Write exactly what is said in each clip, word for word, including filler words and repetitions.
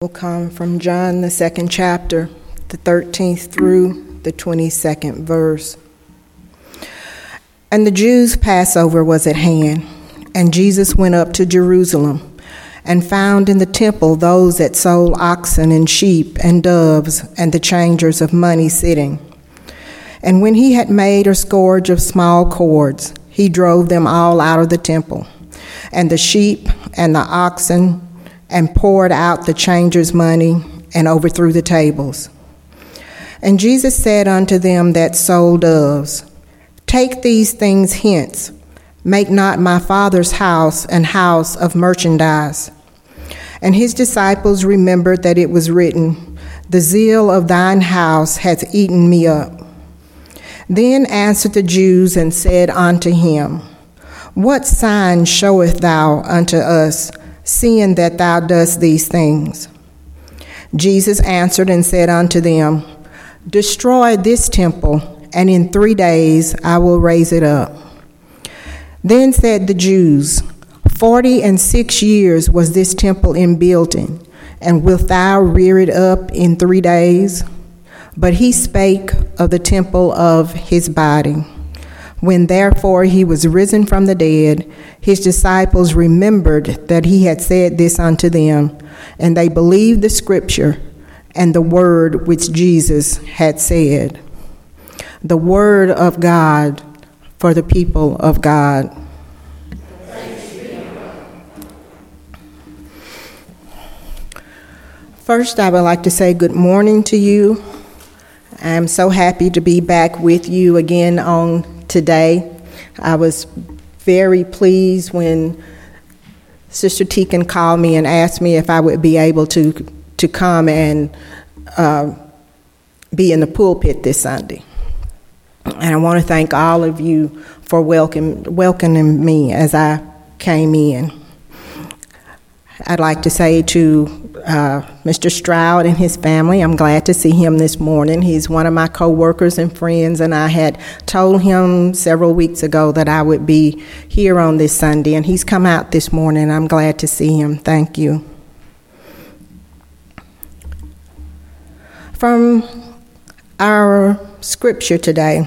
Will come from John, the second chapter, the thirteenth through the twenty-second verse. And the Jews' Passover was at hand, and Jesus went up to Jerusalem, and found in the temple those that sold oxen and sheep and doves, and the changers of money sitting. And when he had made a scourge of small cords, he drove them all out of the temple, and the sheep and the oxen, and poured out the changers' money, and overthrew the tables. And Jesus said unto them that sold doves, Take these things hence, make not my Father's house an house of merchandise. And his disciples remembered that it was written, The zeal of thine house hath eaten me up. Then answered the Jews and said unto him, What sign showeth thou unto us, seeing that thou dost these things? Jesus answered and said unto them, Destroy this temple, and in three days I will raise it up. Then said the Jews, Forty and six years was this temple in building, and wilt thou rear it up in three days? But he spake of the temple of his body. When therefore he was risen from the dead, his disciples remembered that he had said this unto them, and they believed the scripture and the word which Jesus had said. The word of God for the people of God. First, I would like to say good morning to you. I'm so happy to be back with you again on today. I was very pleased when Sister Teakin called me and asked me if I would be able to to come and uh, be in the pulpit this Sunday. And I want to thank all of you for welcome, welcoming me as I came in. I'd like to say to uh, Mister Stroud and his family, I'm glad to see him this morning. He's one of my co-workers and friends, and I had told him several weeks ago that I would be here on this Sunday, and he's come out this morning. I'm glad to see him. Thank you. From our scripture today,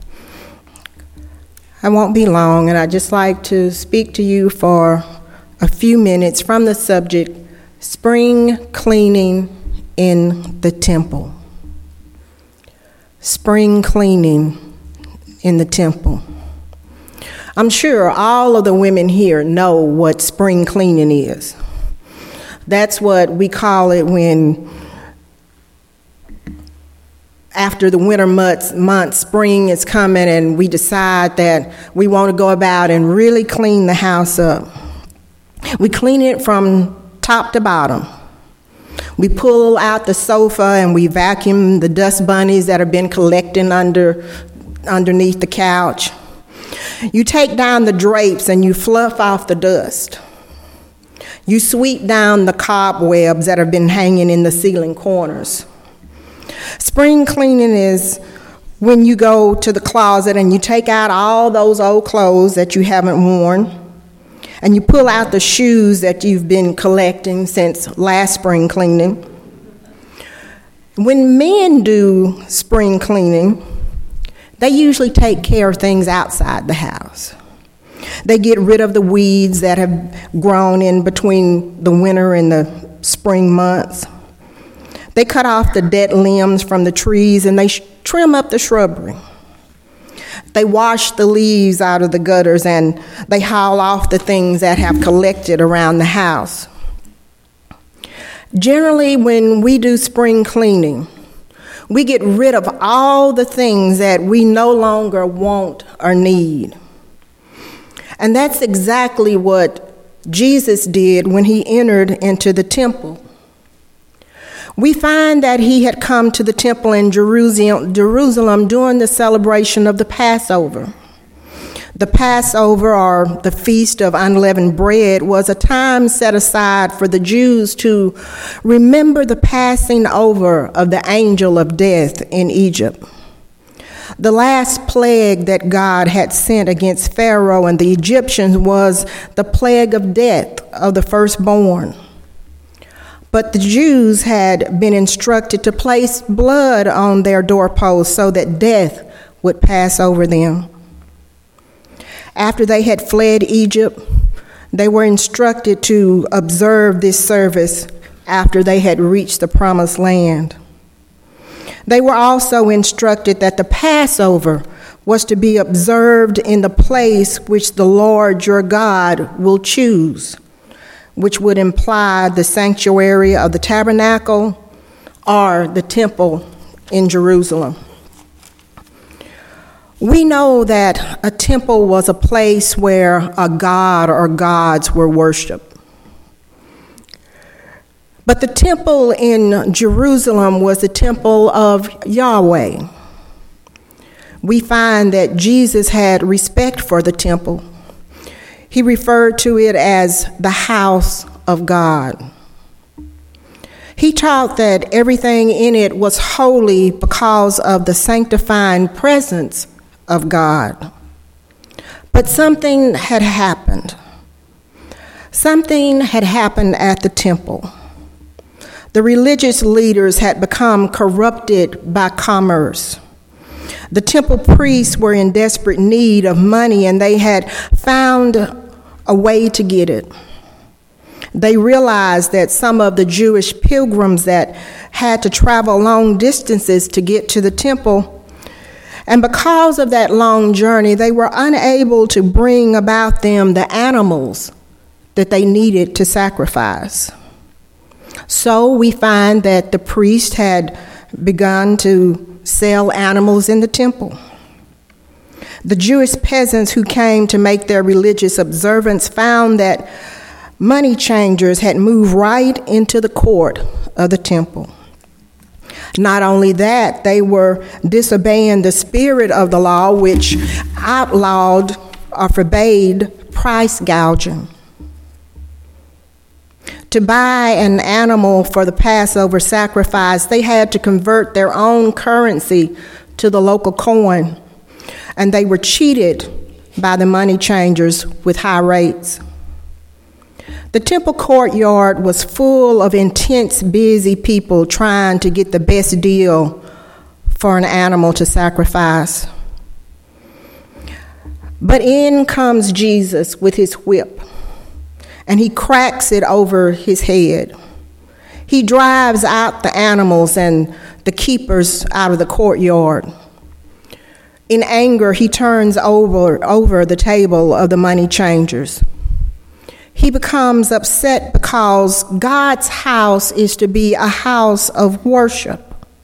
I won't be long, and I'd just like to speak to you for a few minutes from the subject, spring cleaning in the temple. Spring cleaning in the temple. I'm sure all of the women here know what spring cleaning is. That's what we call it when after the winter months, months, spring is coming and we decide that we want to go about and really clean the house up. We clean it from top to bottom. We pull out the sofa and we vacuum the dust bunnies that have been collecting under, underneath the couch. You take down the drapes and you fluff off the dust. You sweep down the cobwebs that have been hanging in the ceiling corners. Spring cleaning is when you go to the closet and you take out all those old clothes that you haven't worn, and you pull out the shoes that you've been collecting since last spring cleaning. When men do spring cleaning, they usually take care of things outside the house. They get rid of the weeds that have grown in between the winter and the spring months. They cut off the dead limbs from the trees and they sh- trim up the shrubbery. They wash the leaves out of the gutters and they haul off the things that have collected around the house. Generally, when we do spring cleaning, we get rid of all the things that we no longer want or need. And that's exactly what Jesus did when he entered into the temple. We find that he had come to the temple in Jerusalem, Jerusalem during the celebration of the Passover. The Passover, or the Feast of Unleavened Bread, was a time set aside for the Jews to remember the passing over of the angel of death in Egypt. The last plague that God had sent against Pharaoh and the Egyptians was the plague of death of the firstborn. But the Jews had been instructed to place blood on their doorposts so that death would pass over them. After they had fled Egypt, they were instructed to observe this service after they had reached the promised land. They were also instructed that the Passover was to be observed in the place which the Lord your God will choose, which would imply the sanctuary of the tabernacle or the temple in Jerusalem. We know that a temple was a place where a god or gods were worshipped. But the temple in Jerusalem was the temple of Yahweh. We find that Jesus had respect for the temple. He referred to it as the house of God. He taught that everything in it was holy because of the sanctifying presence of God. But something had happened. Something had happened at the temple. The religious leaders had become corrupted by commerce. The temple priests were in desperate need of money, and they had found a way to get it. They realized that some of the Jewish pilgrims that had to travel long distances to get to the temple, and because of that long journey, they were unable to bring about them the animals that they needed to sacrifice. So we find that the priest had begun to sell animals in the temple. The Jewish peasants who came to make their religious observance found that money changers had moved right into the court of the temple. Not only that, they were disobeying the spirit of the law, which outlawed or forbade price gouging. To buy an animal for the Passover sacrifice, they had to convert their own currency to the local coin, and they were cheated by the money changers with high rates. The temple courtyard was full of intense, busy people trying to get the best deal for an animal to sacrifice. But in comes Jesus with his whip, and he cracks it over his head. He drives out the animals and the keepers out of the courtyard. In anger, he turns over, over the table of the money changers. He becomes upset because God's house is to be a house of worship.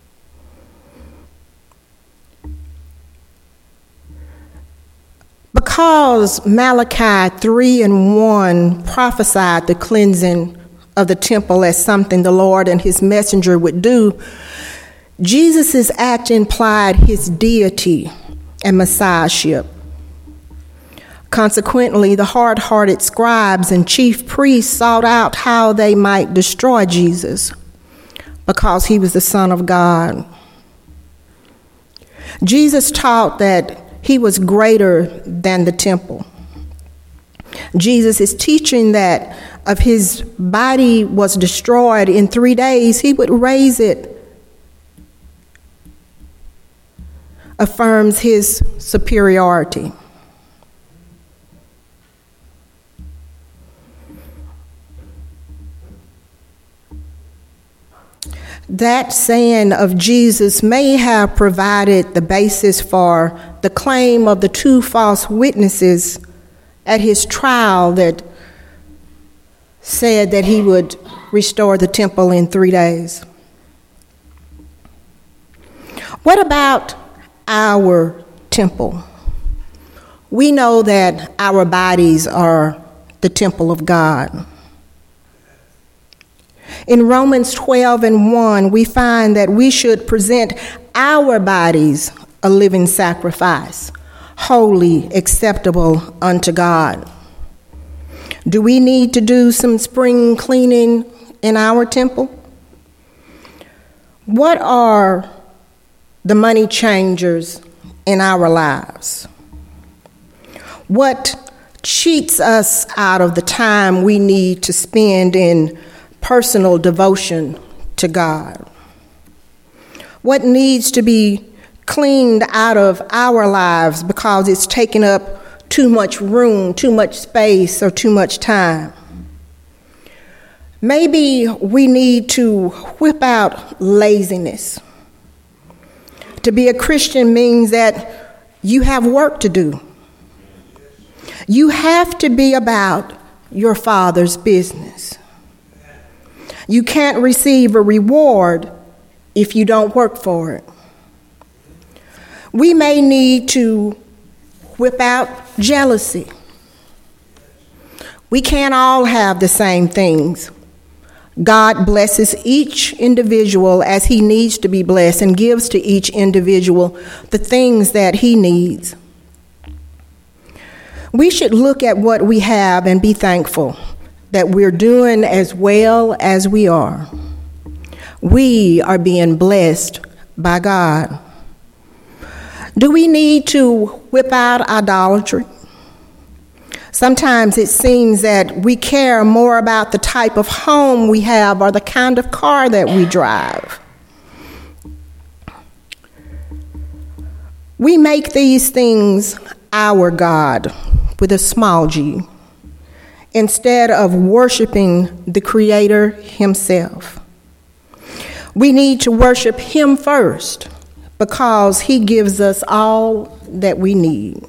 Because Malachi three and one prophesied the cleansing of the temple as something the Lord and his messenger would do, Jesus' act implied his deity and messiahship. Consequently, the hard-hearted scribes and chief priests sought out how they might destroy Jesus because he was the Son of God. Jesus taught that he was greater than the temple. Jesus is teaching that if his body was destroyed in three days, he would raise it. Affirms his superiority. That saying of Jesus may have provided the basis for the claim of the two false witnesses at his trial that said that he would restore the temple in three days. What about our temple? We know that our bodies are the temple of God. In Romans twelve and one, we find that we should present our bodies a living sacrifice, holy, acceptable unto God. Do we need to do some spring cleaning in our temple? What are the money changers in our lives? What cheats us out of the time we need to spend in personal devotion to God? What needs to be cleaned out of our lives because it's taking up too much room, too much space, or too much time? Maybe we need to whip out laziness. To be a Christian means that you have work to do. You have to be about your Father's business. You can't receive a reward if you don't work for it. We may need to whip out jealousy. We can't all have the same things. God blesses each individual as he needs to be blessed and gives to each individual the things that he needs. We should look at what we have and be thankful that we're doing as well as we are. We are being blessed by God. Do we need to whip out idolatry? Sometimes it seems that we care more about the type of home we have or the kind of car that we drive. We make these things our God with a small g, instead of worshiping the Creator himself. We need to worship him first because he gives us all that we need.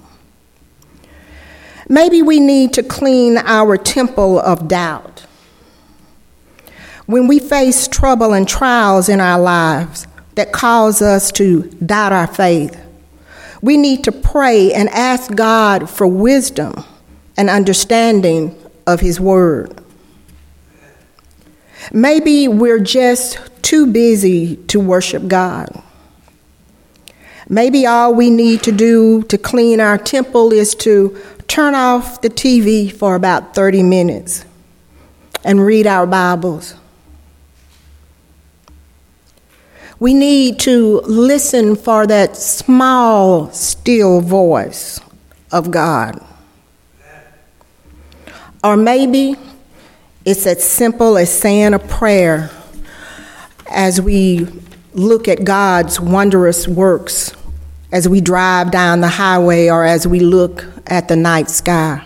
Maybe we need to clean our temple of doubt. When we face trouble and trials in our lives that cause us to doubt our faith, we need to pray and ask God for wisdom and understanding of his word. Maybe we're just too busy to worship God. Maybe all we need to do to clean our temple is to turn off the T V for about thirty minutes and read our Bibles. We need to listen for that small, still voice of God. Or maybe it's as simple as saying a prayer as we look at God's wondrous works, as we drive down the highway or as we look at the night sky.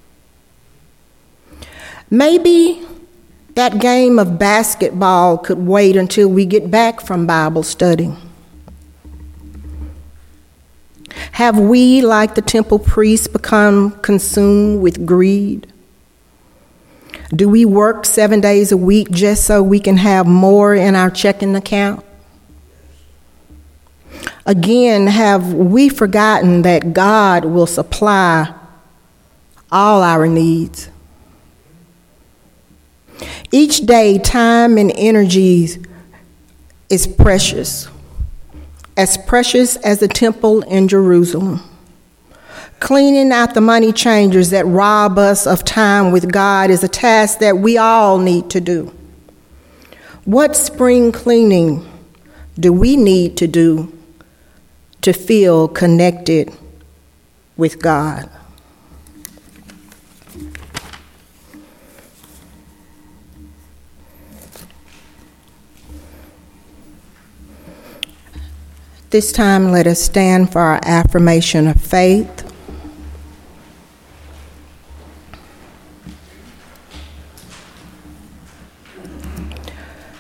Maybe that game of basketball could wait until we get back from Bible study. Have we, like the temple priests, become consumed with greed? Do we work seven days a week just so we can have more in our checking account? Again, have we forgotten that God will supply all our needs? Each day, time and energy is precious, as precious as the temple in Jerusalem. Cleaning out the money changers that rob us of time with God is a task that we all need to do. What spring cleaning do we need to do to feel connected with God? This time, let us stand for our affirmation of faith.